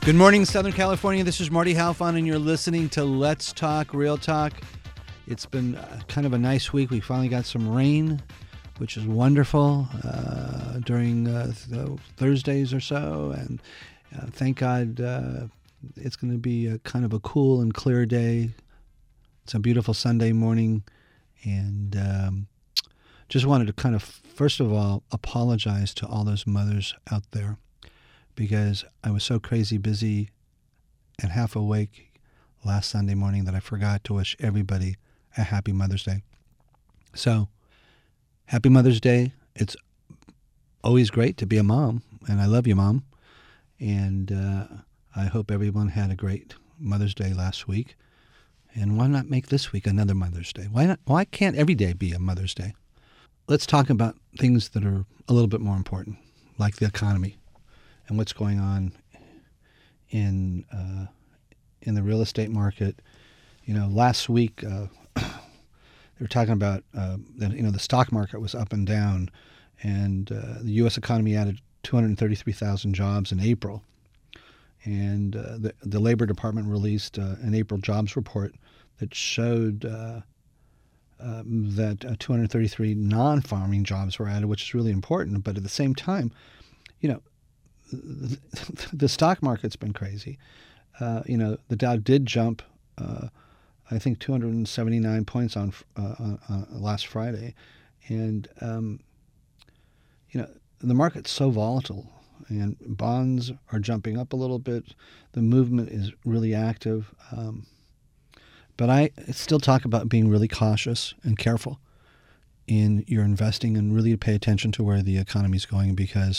Good morning, Southern California. This is Marty Halfon, and you're listening to Let's Talk Real Talk. It's been kind of a nice week. We finally got some rain, which is wonderful, during the Thursdays or so. And thank God it's going to be a kind of a cool and clear day. It's a beautiful Sunday morning. And just wanted to kind of, first of all, apologize to all those mothers out there, because I was so crazy busy and half awake last Sunday morning that I forgot to wish everybody a happy Mother's Day. So, happy Mother's Day. It's always great to be a mom, and I love you, Mom. And I hope everyone had a great Mother's Day last week. And why not make this week another Mother's Day? Why can't every day be a Mother's Day? Let's talk about things that are a little bit more important, like the economy and what's going on in the real estate market. You know, last week they were talking about that the stock market was up and down, and the U.S. economy added 233,000 jobs in April, and the Labor Department released an April jobs report that showed that 233 non-farming jobs were added, which is really important. But at the same time, the stock market's been crazy. The Dow did jump, I think, 279 points on last Friday. And, the market's so volatile, and bonds are jumping up a little bit. The movement is really active. But I still talk about being really cautious and careful in your investing, and really pay attention to where the economy is going, because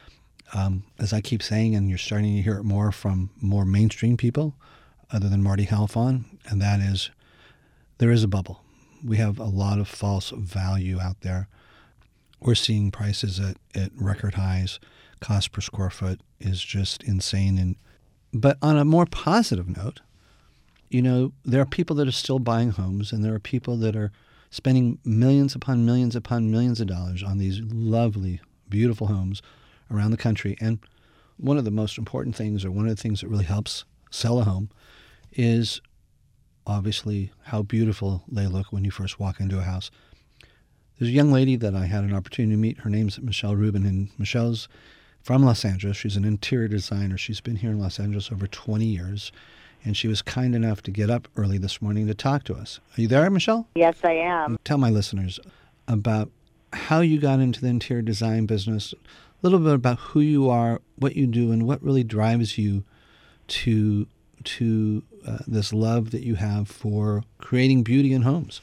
as I keep saying, and you're starting to hear it more from more mainstream people other than Marty Halfon, and that is, there is a bubble. We have a lot of false value out there. We're seeing prices at record highs. Cost per square foot is just insane. But on a more positive note, there are people that are still buying homes, and there are people that are spending millions upon millions upon millions of dollars on these lovely, beautiful homes around the country. And one of the most important things, or one of the things that really helps sell a home, is obviously how beautiful they look when you first walk into a house. There's a young lady that I had an opportunity to meet. Her name's Michelle Rubin, and Michelle's from Los Angeles. She's an interior designer. She's been here in Los Angeles over 20 years, and she was kind enough to get up early this morning to talk to us. Are you there, Michelle? Yes, I am. Tell my listeners about how you got into the interior design business, a little bit about who you are, what you do, and what really drives you to this love that you have for creating beauty in homes.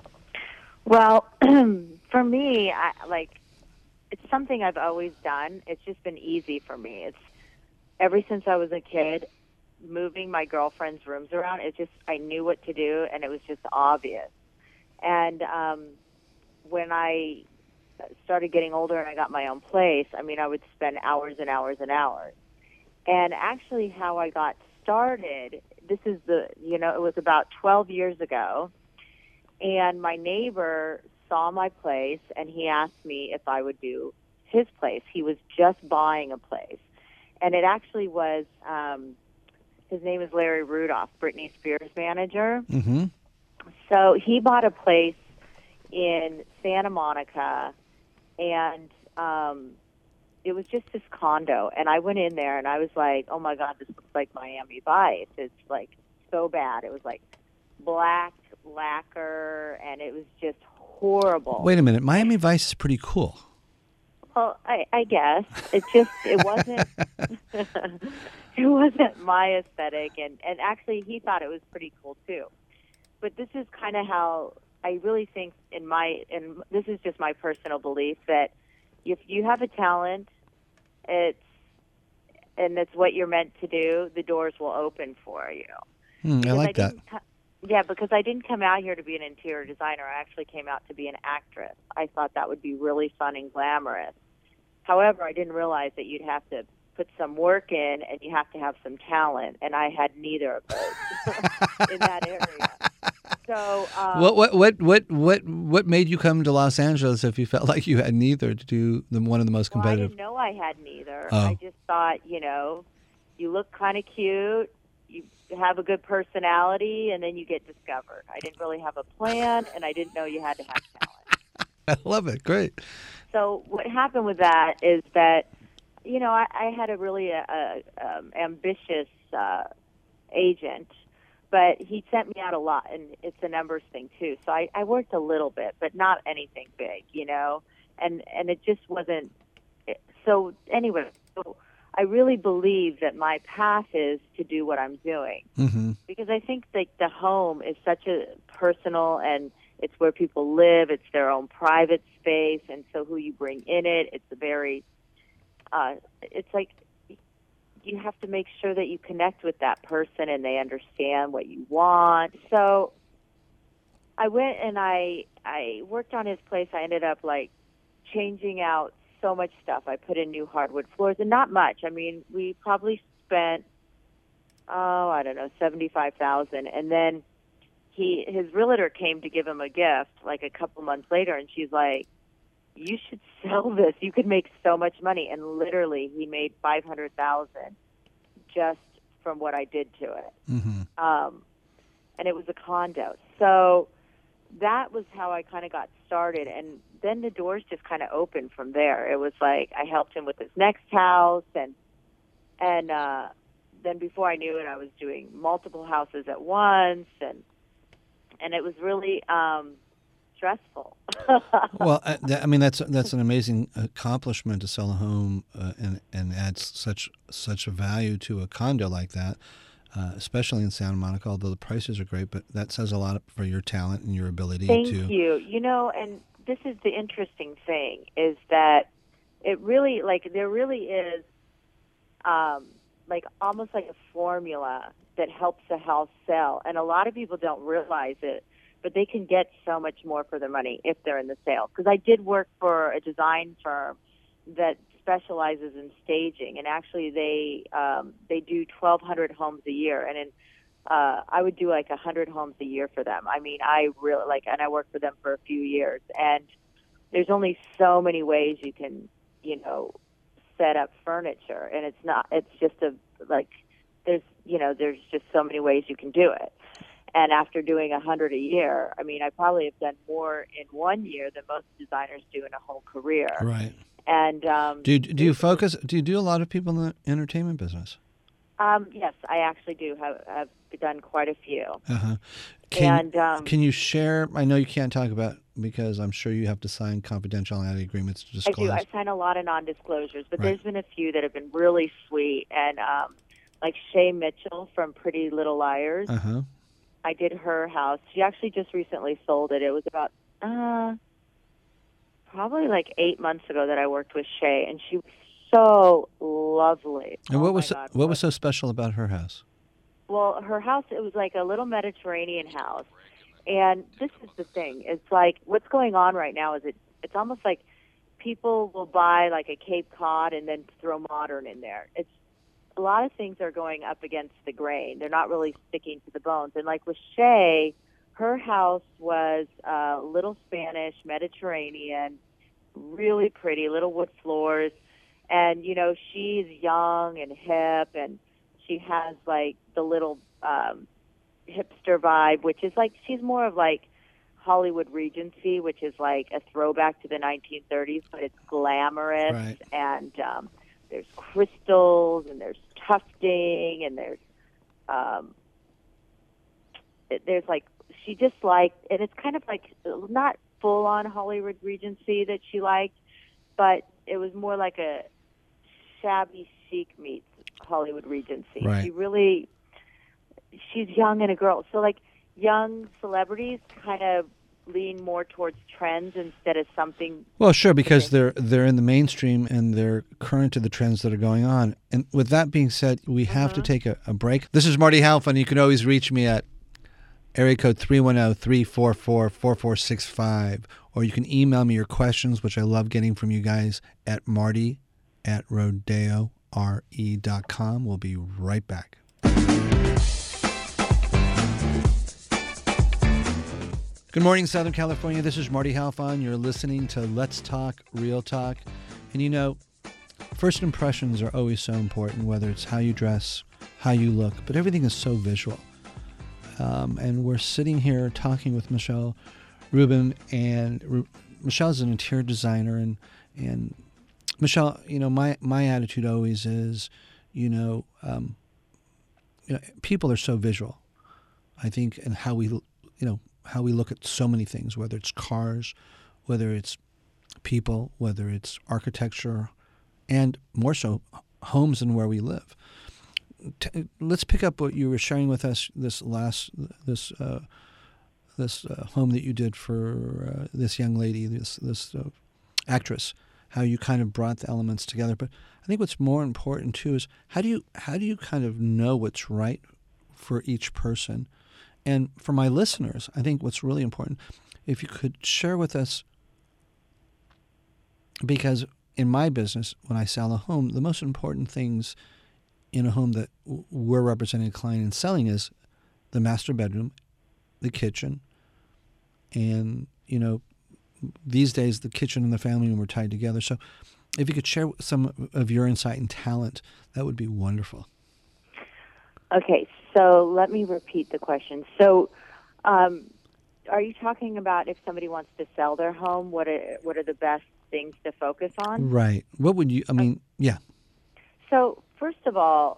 Well, for me, it's something I've always done. It's just been easy for me. It's ever since I was a kid, moving my girlfriend's rooms around. I knew what to do, and it was just obvious. And when I started getting older and I got my own place, I would spend hours and hours and hours. And actually how I got started, it was about 12 years ago, and my neighbor saw my place, and he asked me if I would do his place. He was just buying a place. And it actually was, his name is Larry Rudolph, Britney Spears' manager. Mm-hmm. So he bought a place in Santa Monica, and it was just this condo. And I went in there, and I was like, oh, my God, this looks like Miami Vice. It's, so bad. It was, black lacquer, and it was just horrible. Wait a minute. Miami Vice is pretty cool. Well, I guess. It wasn't... It wasn't my aesthetic, and actually he thought it was pretty cool too. But this is kind of how I really think, and this is just my personal belief, that if you have a talent, it's what you're meant to do, the doors will open for you. I like that. Yeah, because I didn't come out here to be an interior designer. I actually came out to be an actress. I thought that would be really fun and glamorous. However, I didn't realize that you'd have to put some work in, and you have to have some talent, and I had neither of those in that area. So, what made you come to Los Angeles if you felt like you had neither to do one of the most competitive? Well, I didn't know I had neither. Oh. I just thought, you look kind of cute, you have a good personality, and then you get discovered. I didn't really have a plan, and I didn't know you had to have talent. I love it. Great. So what happened with that is that, I had a really ambitious agent, but he sent me out a lot, and it's a numbers thing too. So I worked a little bit, but not anything big, and it just wasn't. So anyway, so I really believe that my path is to do what I'm doing, because I think that the home is such a personal, and it's where people live. It's their own private space, and so who you bring in it, it's a very, it's like you have to make sure that you connect with that person and they understand what you want. So I went and I worked on his place. I ended up like changing out so much stuff. I put in new hardwood floors, and not much. I mean, we probably spent, I don't know, $75,000. And then his realtor came to give him a gift like a couple months later, and she's like, you should sell this. You could make so much money. And literally, he made $500,000 just from what I did to it. And it was a condo. So that was how I kind of got started. And then the doors just kind of opened from there. It was like I helped him with his next house, and then before I knew it, I was doing multiple houses at once, and it was really stressful. Well, I mean, that's an amazing accomplishment to sell a home and add such a value to a condo like that, especially in Santa Monica. Although the prices are great, but that says a lot for your talent and your ability. Thank you. And this is the interesting thing, is that it really, there really is almost like a formula that helps a house sell, and a lot of people don't realize it, but they can get so much more for their money if they're in the sale. Because I did work for a design firm that specializes in staging, and actually they do 1,200 homes a year, and I would do like 100 homes a year for them. I mean, I really and I worked for them for a few years, and there's only so many ways you can, set up furniture, and it's just there's just so many ways you can do it. And after doing 100 a year, I mean, I probably have done more in 1 year than most designers do in a whole career. Right. And do you focus? Do you do a lot of people in the entertainment business? Yes, I actually do have done quite a few. Can you share? I know you can't talk about, because I'm sure you have to sign confidentiality agreements to disclose. I do. I sign a lot of non-disclosures, but There's been a few that have been really sweet, and like Shay Mitchell from Pretty Little Liars. I did her house. She actually just recently sold it. It was about probably like 8 months ago that I worked with Shay, and she was so lovely. And what was so special about her house? Well, her house, it was like a little Mediterranean house. And this is the thing. It's like what's going on right now is it's almost like people will buy like a Cape Cod and then throw modern in there. It's a lot of things are going up against the grain. They're not really sticking to the bones. And like with Shay, her house was little Spanish, Mediterranean, really pretty, little wood floors. And, she's young and hip, and she has like the little hipster vibe, which is like, she's more of like Hollywood Regency, which is like a throwback to the 1930s, but it's glamorous. Right. And there's crystals, and there's tufting, and there's like, she just liked, and it's kind of like not full on Hollywood Regency that she liked, but it was more like a shabby chic meets Hollywood Regency. Right. She's young and a girl. So like young celebrities kind of lean more towards trends instead of something. Well, sure, because they're in the mainstream and they're current to the trends that are going on. And with that being said, we have to take a break. This is Marty Halfon. You can always reach me at area code 310-344-4465, or you can email me your questions, which I love getting from you guys, at marty@rodeore.com. We'll be right back. Good morning, Southern California. This is Marty Halfon. You're listening to Let's Talk Real Talk. And first impressions are always so important, whether it's how you dress, how you look, but everything is so visual. And we're sitting here talking with Michelle Rubin, and Michelle's an interior designer, and Michelle, my attitude always is, people are so visual, I think, and how we look at so many things, whether it's cars, whether it's people, whether it's architecture, and more so homes and where we live. Let's pick up what you were sharing with us this home that you did for this young lady, this actress. How you kind of brought the elements together. But I think what's more important too is how do you kind of know what's right for each person? And for my listeners, I think what's really important, if you could share with us, because in my business, when I sell a home, the most important things in a home that we're representing a client and selling is the master bedroom, the kitchen, and, these days the kitchen and the family room were tied together. So if you could share some of your insight and talent, that would be wonderful. Okay, so let me repeat the question. So are you talking about if somebody wants to sell their home, what are the best things to focus on? Right. What would you, yeah. So first of all,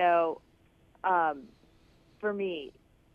for me,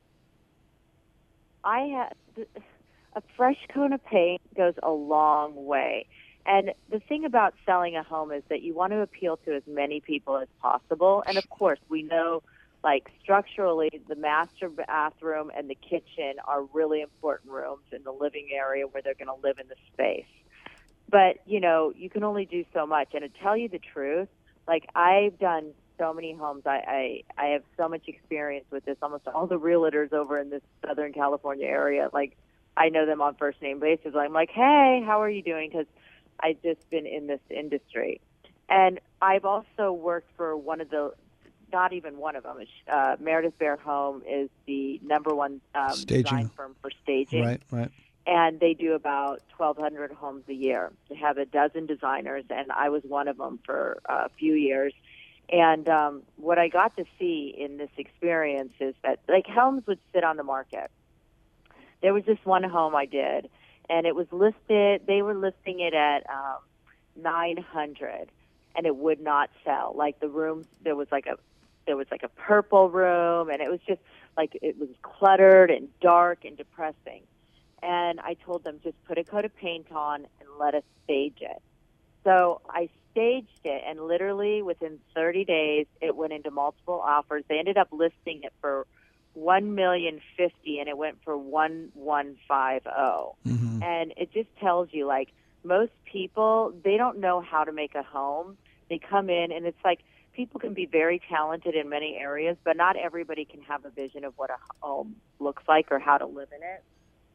a fresh coat of paint goes a long way. And the thing about selling a home is that you want to appeal to as many people as possible. And of course, we know, like, structurally, the master bathroom and the kitchen are really important rooms in the living area where they're going to live in the space. But, you can only do so much. And to tell you the truth, like, I've done so many homes. I have so much experience with this. Almost all the realtors over in this Southern California area, like, I know them on first name basis. I'm like, hey, how are you doing? Because I've just been in this industry. And I've also worked for not even one of them. Meredith Bear Home is the number one design firm for staging. Right. And they do about 1,200 homes a year. They have a dozen designers, and I was one of them for a few years. And what I got to see in this experience is that, like, homes would sit on the market. There was this one home I did, and it was listed. They were listing it at $900, and it would not sell. Like, the rooms, there was like a purple room, and it was just like, it was cluttered and dark and depressing. And I told them, just put a coat of paint on and let us stage it. So I staged it, and literally within 30 days, it went into multiple offers. They ended up listing it for $1,050,000, and it went for $1,150,000. Mm-hmm. And it just tells you, like, most people, they don't know how to make a home. They come in, and it's like, people can be very talented in many areas, but not everybody can have a vision of what a home looks like or how to live in it.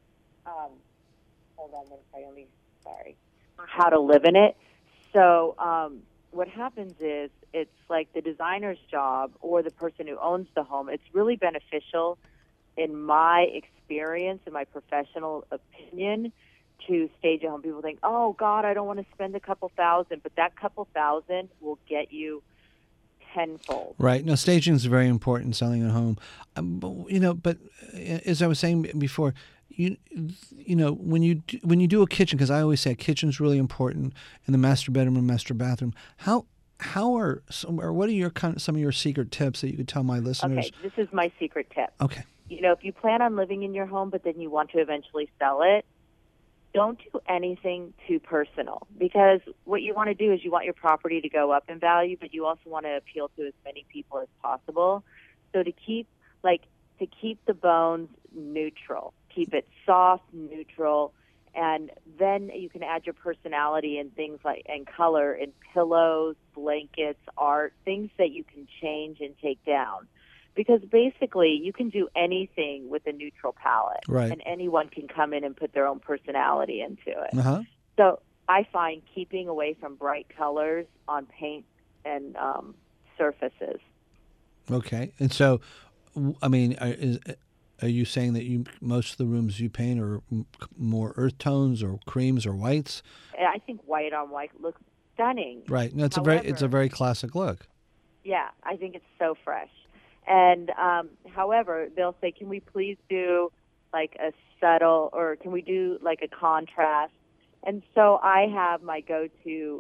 Hold on one second. Sorry. How to live in it. So what happens is, it's like the designer's job or the person who owns the home. It's really beneficial, in my experience, in my professional opinion, to stage a home. People think, oh, God, I don't want to spend a couple thousand, but that couple thousand will get you tenfold. Right. No, staging is very important in selling a home. But as I was saying before, when you do a kitchen, because I always say a kitchen's really important, in the master bedroom and master bathroom. What are some of your secret tips that you could tell my listeners? Okay, this is my secret tip. Okay. If you plan on living in your home, but then you want to eventually sell it, don't do anything too personal, because what you want to do is you want your property to go up in value, but you also want to appeal to as many people as possible. So to keep the bones neutral, keep it soft, neutral, and then you can add your personality and things and color in pillows, blankets, art, things that you can change and take down. Because basically, you can do anything with a neutral palette, right, and anyone can come in and put their own personality into it. Uh-huh. So I find keeping away from bright colors on paint and surfaces. Okay. And so, are you saying that most of the rooms you paint are more earth tones or creams or whites? I think white on white looks stunning. Right. No, it's However, a very classic look. yeah, I think it's so fresh. And however, they'll say, "Can we please do like a subtle, or can we do like a contrast?" And so I have my go-to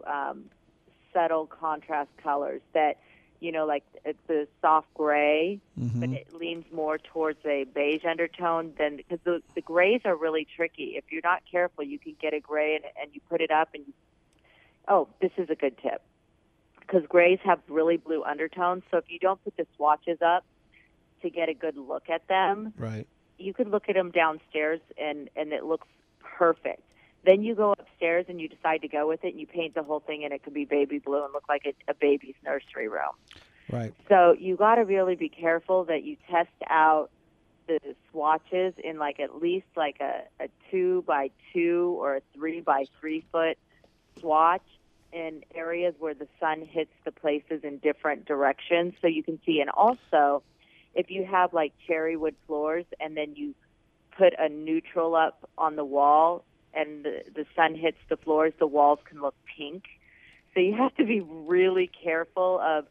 subtle contrast colors that, like it's a soft gray, but it leans more towards a beige undertone. Then because the grays are really tricky. If you're not careful, you can get a gray and you put it up and this is a good tip. Because grays have really blue undertones, so if you don't put the swatches up to get a good look at them, right, you could look at them downstairs and it looks perfect. Then you go upstairs and you decide to go with it, and you paint the whole thing, and it could be baby blue and look like a baby's nursery room. right. So you got to really be careful that you test out the swatches in like at least like a 2 by 2 or a 3 by 3 foot swatch in areas where the sun hits the places in different directions, so you can see. And also, if you have like cherry wood floors and then you put a neutral up on the wall and the sun hits the floors, the walls can look pink. So you have to be really careful of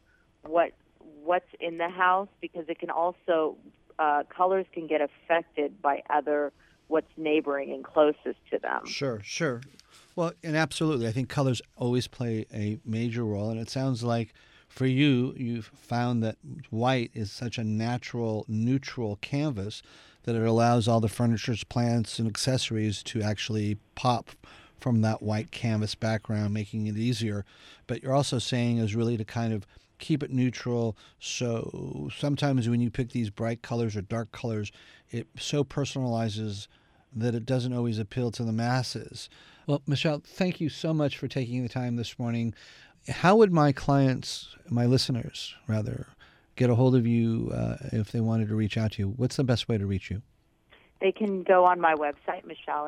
what's in the house, because it can also colors can get affected by what's neighboring and closest to them. Sure, sure. Well, and absolutely, I think colors always play a major role, and it sounds like for you, you've found that white is such a natural, neutral canvas that it allows all the furniture, plants, and accessories to actually pop from that white canvas background, making it easier. But you're also saying is really to kind of keep it neutral. So sometimes when you pick these bright colors or dark colors, it so personalizes that it doesn't always appeal to the masses. Well, Michelle, thank you so much for taking the time this morning. How would my listeners, get a hold of you if they wanted to reach out to you? What's the best way to reach you? They can go on my website,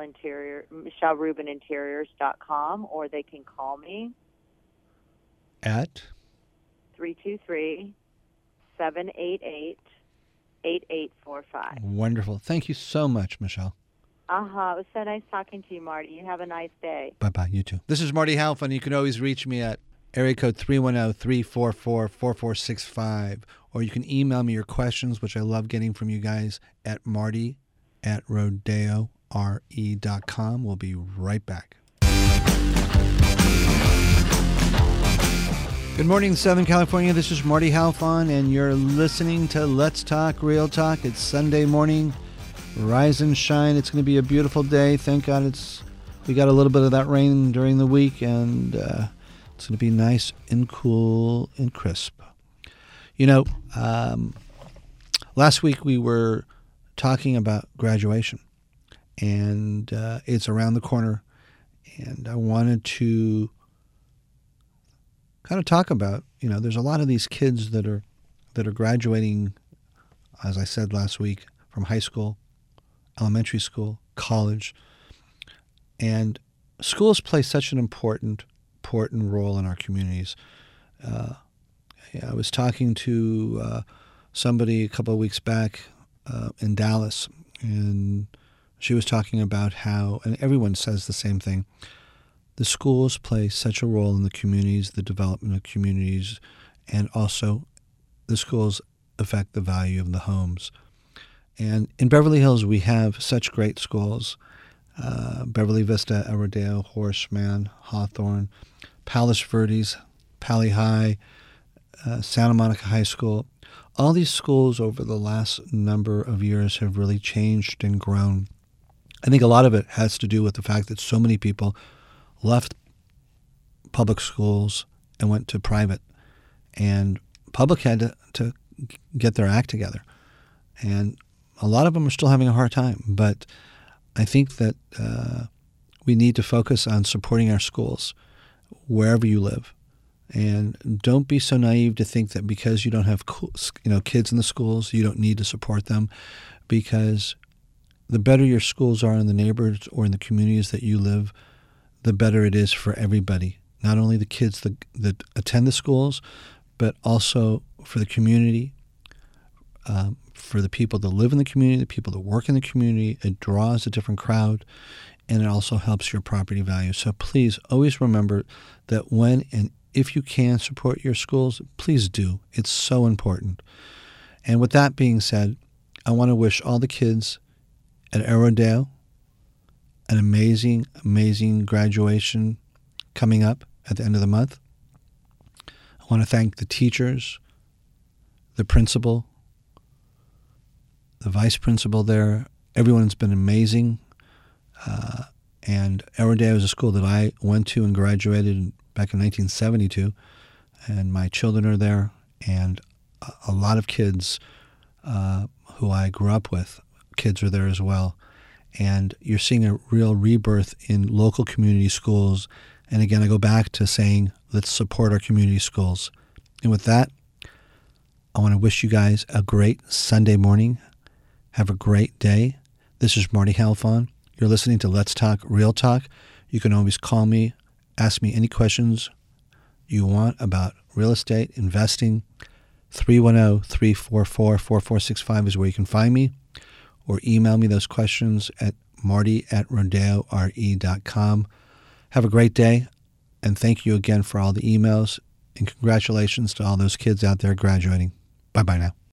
MichelleRubinInteriors.com, or they can call me at 323-788-8845. Wonderful. Thank you so much, Michelle. It was so nice talking to you, Marty. You have a nice day. Bye-bye. You too. This is Marty Halfon. You can always reach me at area code 310-344-4465, or you can email me your questions, which I love getting from you guys, at marty@rodeore.com. We'll be right back. Good morning, Southern California. This is Marty Halfon, and you're listening to Let's Talk Real Talk. It's Sunday morning. Rise and shine. It's going to be a beautiful day. Thank God we got a little bit of that rain during the week, and it's going to be nice and cool and crisp. Last week we were talking about graduation, and it's around the corner, and I wanted to kind of talk about, there's a lot of these kids that are graduating, as I said last week, from high school, elementary school, college, and schools play such an important role in our communities. I was talking to somebody a couple of weeks back in Dallas, and she was talking about how, and everyone says the same thing, the schools play such a role in the communities, the development of communities, and also the schools affect the value of the homes. And in Beverly Hills, we have such great schools. Beverly Vista, El Rodeo, Horace Mann, Hawthorne, Palos Verdes, Pali High, Santa Monica High School. All these schools over the last number of years have really changed and grown. I think a lot of it has to do with the fact that so many people left public schools and went to private. And public had to get their act together. And a lot of them are still having a hard time. But I think that we need to focus on supporting our schools wherever you live. And don't be so naive to think that because you don't have kids in the schools, you don't need to support them, because the better your schools are in the neighborhoods or in the communities that you live, the better it is for everybody. Not only the kids that attend the schools, but also for the community, for the people that live in the community, the people that work in the community. It draws a different crowd. and it also helps your property value. So please always remember that when and if you can support your schools, please do. It's so important. And with that being said, I want to wish all the kids at Arrowdale an amazing, amazing graduation coming up at the end of the month. I want to thank the teachers, the principal, the vice principal there. Everyone's been amazing. And Arrowdale is a school that I went to and graduated back in 1972. And my children are there. And a lot of kids who I grew up with, kids are there as well. And you're seeing a real rebirth in local community schools. And again, I go back to saying, let's support our community schools. And with that, I want to wish you guys a great Sunday morning. Have a great day. This is Marty Halfon. You're listening to Let's Talk Real Talk. You can always call me, ask me any questions you want about real estate, investing. 310-344-4465 is where you can find me, or email me those questions at marty@rodeore.com. Have a great day, and thank you again for all the emails, and congratulations to all those kids out there graduating. Bye-bye now.